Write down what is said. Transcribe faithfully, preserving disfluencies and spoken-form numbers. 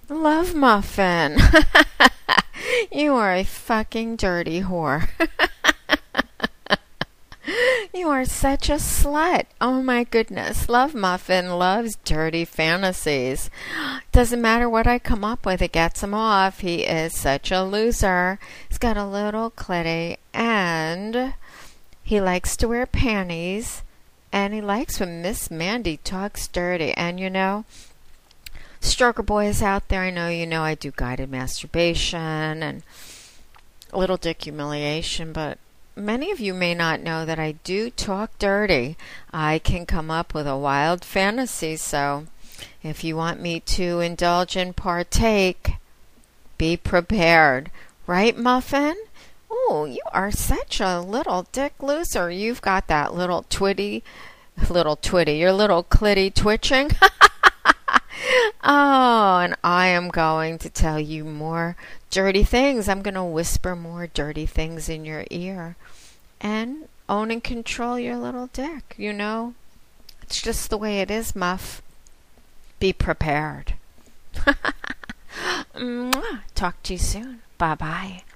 Love Muffin. You are a fucking dirty whore. You are such a slut. Oh my goodness. Love Muffin loves dirty fantasies. Doesn't matter what I come up with, it gets him off. He is such a loser. He's got a little clitty and he likes to wear panties and he likes when Miss Mandy talks dirty. And you know, stroker boys out there, I know you know I do guided masturbation and little dick humiliation, but many of you may not know that I do talk dirty. I can come up with a wild fantasy, so if you want me to indulge and partake, be prepared. Right, Muffin? Oh, you are such a little dick loser. You've got that little twitty, little twitty, your little clitty twitching. Oh, and I am going to tell you more dirty things. I'm going to whisper more dirty things in your ear and own and control your little dick. You know, it's just the way it is, Muff. Be prepared. Talk to you soon. Bye-bye.